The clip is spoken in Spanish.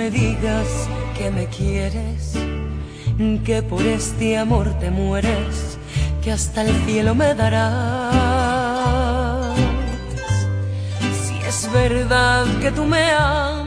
me digas que me quieres, que por este amor te mueres, que hasta el cielo me darás. Si es verdad que tú me amas,